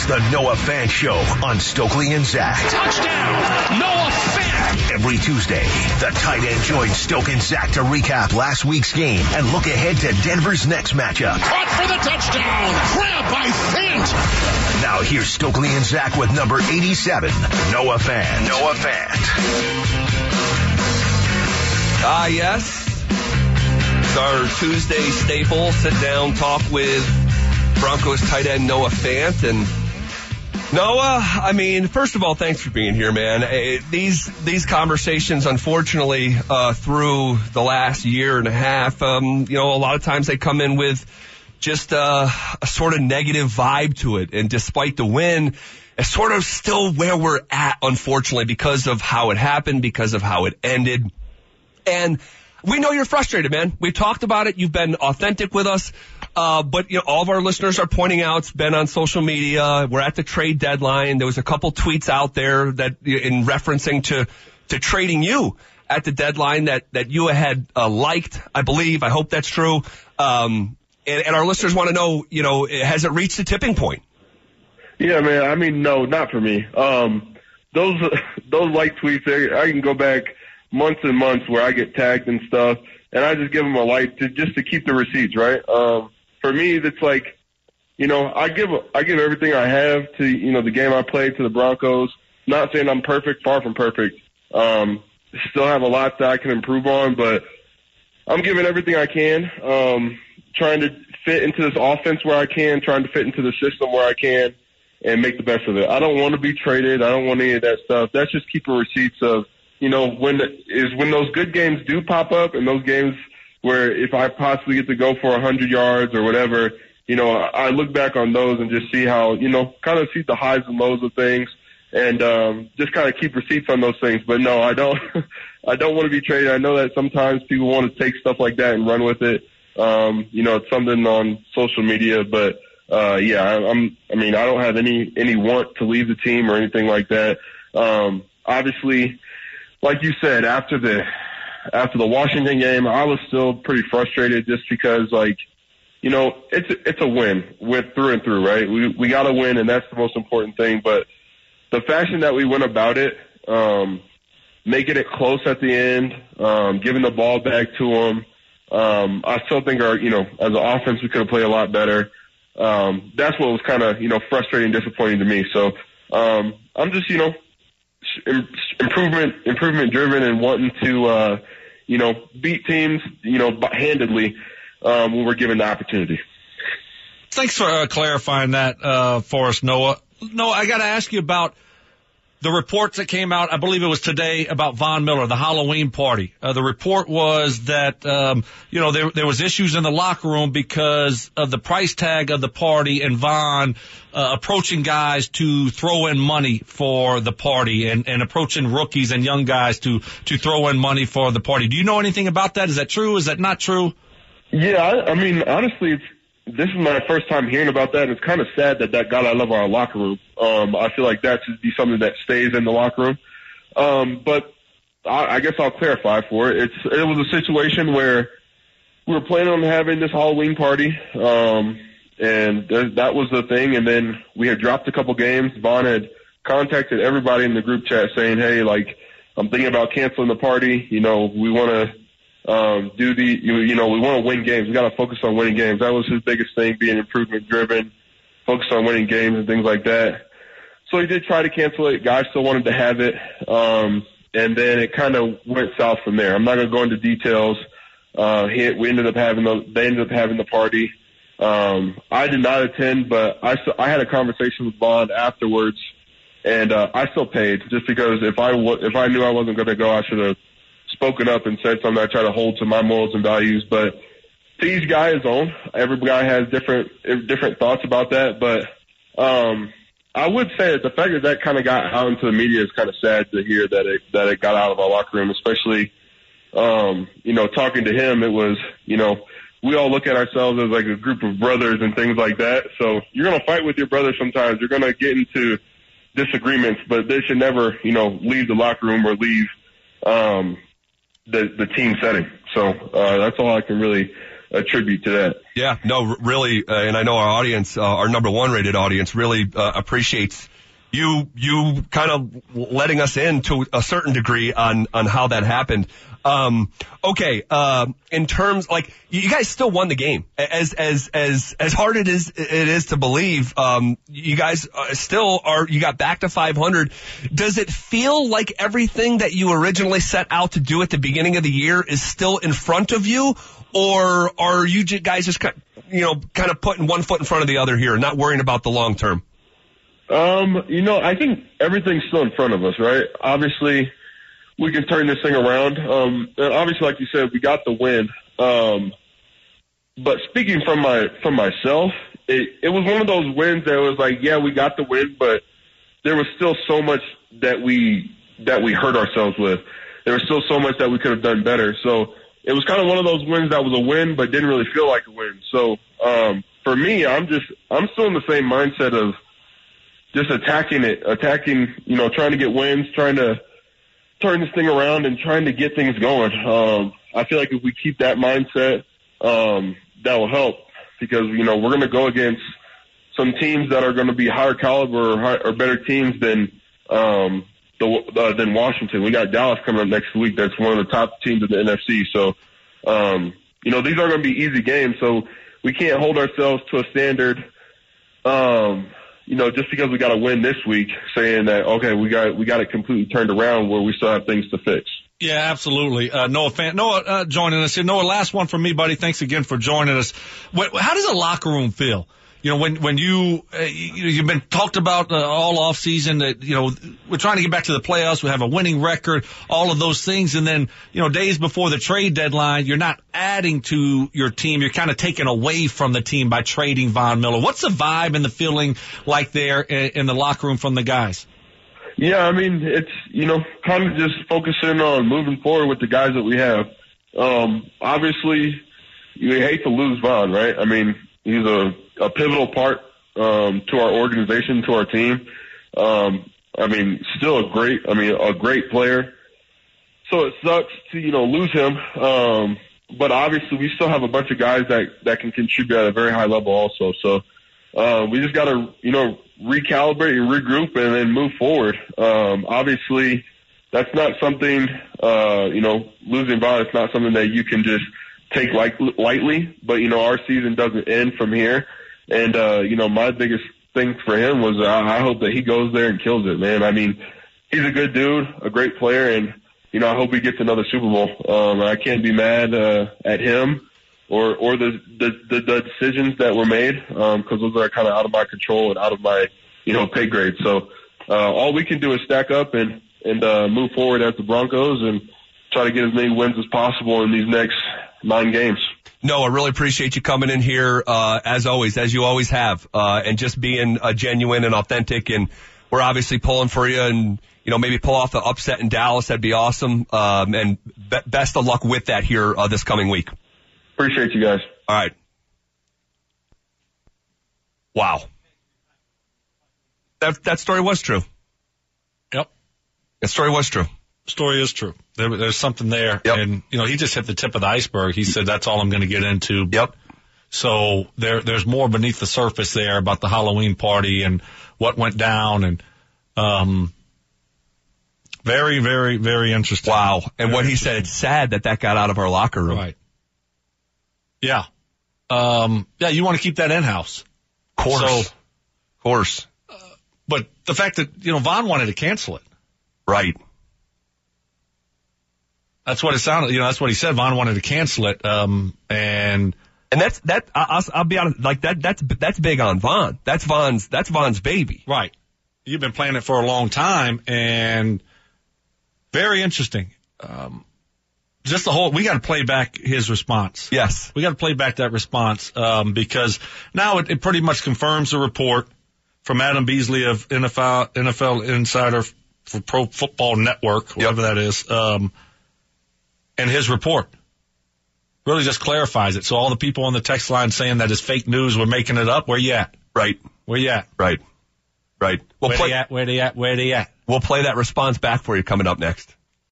The Noah Fant Show on Stokely and Zach. Touchdown, Noah Fant! Every Tuesday, the tight end joins Stoke and Zach to recap last week's game and look ahead to Denver's next matchup. Caught for the touchdown! Grab by Fant! Now here's Stokely and Zach with number 87, Noah Fant. Noah Fant. Yes. It's our Tuesday staple. Sit down, talk with Broncos tight end Noah Fant. And Noah, I mean, first of all, thanks for being here, man. These conversations, unfortunately, through the last year and a half, a lot of times they come in with just a sort of negative vibe to it. And despite the win, it's sort of still where we're at, unfortunately, because of how it happened, because of how it ended. And we know you're frustrated, man. We've talked about it. You've been authentic with us. But all of our listeners are pointing out, it's been on social media. We're at the trade deadline. There was a couple tweets out there that in referencing to trading you at the deadline that you had liked, I believe. I hope that's true. And our listeners want to know, has it reached the tipping point? Yeah, man. I mean, no, not for me. Those like tweets, I can go back months and months where I get tagged and stuff, and I just give them a like just to keep the receipts, right? For me, it's like, I give everything I have to, the game I played, to the Broncos. Not saying I'm perfect, far from perfect. Still have a lot that I can improve on, but I'm giving everything I can, trying to fit into this offense where I can, trying to fit into the system where I can, and make the best of it. I don't want to be traded. I don't want any of that stuff. That's just keeping receipts of, when those good games do pop up, and those games where if I possibly get to go for 100 yards or whatever, I look back on those and just see how, kind of see the highs and lows of things, and just kind of keep receipts on those things. But no, I don't I don't want to be traded. I know that sometimes people want to take stuff like that and run with it. It's something on social media, but I don't have any want to leave the team or anything like that. Obviously, like you said, after the Washington game, I was still pretty frustrated just because, it's a win through and through, right? We got to win, and that's the most important thing. But the fashion that we went about it, making it close at the end, giving the ball back to them, I still think as an offense, we could have played a lot better. That's what was kind of, frustrating and disappointing to me. So I'm just, improvement driven and wanting to, beat teams, handedly when we're given the opportunity. Thanks for clarifying that for us, Noah. Noah, I got to ask you about the reports that came out, I believe it was today, about Von Miller, the Halloween party. The report was that, there was issues in the locker room because of the price tag of the party and Von approaching guys to throw in money for the party and approaching rookies and young guys to throw in money for the party. Do you know anything about that? Is that true? Is that not true? Yeah, I mean, honestly, this is my first time hearing about that, and it's kind of sad that got out of our locker room. I feel like that should be something that stays in the locker room. But I guess I'll clarify for it. It was a situation where we were planning on having this Halloween party, and that was the thing. And then we had dropped a couple games. Vaughn had contacted everybody in the group chat saying, hey, I'm thinking about canceling the party. We want to we want to win games. We got to focus on winning games. That was his biggest thing, being improvement driven, focus on winning games and things like that. So he did try to cancel it. Guys still wanted to have it. And then it kind of went south from there. I'm not going to go into details. They ended up having the party. I did not attend, but I had a conversation with Bond afterwards, and I still paid just because if I knew I wasn't going to go, I should have spoken up and said something. I try to hold to my morals and values, but to each guy his own. Every guy has different thoughts about that, but I would say that the fact that kind of got out into the media is kind of sad to hear that it got out of our locker room, especially talking to him. It was we all look at ourselves as like a group of brothers and things like that. So you're going to fight with your brother sometimes. You're going to get into disagreements, but they should never leave the locker room or leave the team setting. So that's all I can really attribute to that. Yeah, no, really, and I know our audience, our number one rated audience, really appreciates you kind of letting us in to a certain degree on how that happened. Okay, in terms, like, you guys still won the game. As hard it is to believe, you guys still you got back to 500. Does it feel like everything that you originally set out to do at the beginning of the year is still in front of you? Or are you guys just kind of putting one foot in front of the other here and not worrying about the long term? I think everything's still in front of us, right? Obviously, we can turn this thing around. And obviously, like you said, we got the win. But speaking from myself, it was one of those wins that was like, yeah, we got the win, but there was still so much that we hurt ourselves with. There was still so much that we could have done better. So it was kind of one of those wins that was a win, but didn't really feel like a win. So for me, I'm still in the same mindset of just attacking, trying to get wins, trying to turn this thing around and trying to get things going. I feel like if we keep that mindset, that will help because, we're going to go against some teams that are going to be higher caliber or better teams than Washington. We got Dallas coming up next week. That's one of the top teams in the NFC. So, these aren't going to be easy games. So we can't hold ourselves to a standard, just because we got to win this week, saying that, okay, we got it completely turned around where we still have things to fix. Yeah, absolutely. Noah joining us here. Noah, last one from me, buddy. Thanks again for joining us. How does a locker room feel? When you've been talked about all off season that, we're trying to get back to the playoffs. We have a winning record, all of those things. And then, days before the trade deadline, you're not adding to your team. You're kind of taking away from the team by trading Von Miller. What's the vibe and the feeling like there in the locker room from the guys? Yeah, I mean, it's, kind of just focusing on moving forward with the guys that we have. Obviously, you hate to lose Von, right? I mean, he's a pivotal part to our organization, to our team. Still a great player. So it sucks to, lose him. But obviously we still have a bunch of guys that can contribute at a very high level also. So we just got to, recalibrate and regroup and then move forward. Obviously that's not something, losing Von, it's not something that you can just take lightly, but, our season doesn't end from here. And, my biggest thing for him was I hope that he goes there and kills it, man. I mean, he's a good dude, a great player, and, I hope he gets another Super Bowl. I can't be mad at him or the decisions that were made because those are kind of out of my control and out of my, pay grade. So all we can do is stack up and move forward as the Broncos and try to get as many wins as possible in these next 9 games. No, I really appreciate you coming in here, as always, as you always have, and just being genuine and authentic. And we're obviously pulling for you and, maybe pull off the upset in Dallas. That'd be awesome. And best of luck with that here, this coming week. Appreciate you guys. All right. Wow. That story was true. Yep. That story was true. Story is true. There's something there. Yep. And, he just hit the tip of the iceberg. He said, that's all I'm going to get into. Yep. So there's more beneath the surface there about the Halloween party and what went down. And, very, very, very interesting. Wow. And what he said, it's sad that got out of our locker room. Right. Yeah. You want to keep that in-house. Of course. But the fact that, Von wanted to cancel it. Right. That's what it sounded, that's what he said. Von wanted to cancel it. And I'll be honest, like that's big on Von. That's Von's baby. Right. You've been playing it for a long time and very interesting. Just we got to play back his response. Yes. We got to play back that response, because now it pretty much confirms the report from Adam Beasley of NFL Insider for Pro Football Network, whatever that is. And his report really just clarifies it. So all the people on the text line saying that is fake news, we're making it up. Where you at? Right. Where you at? Right. Where they at? Where they at? We'll play that response back for you coming up next.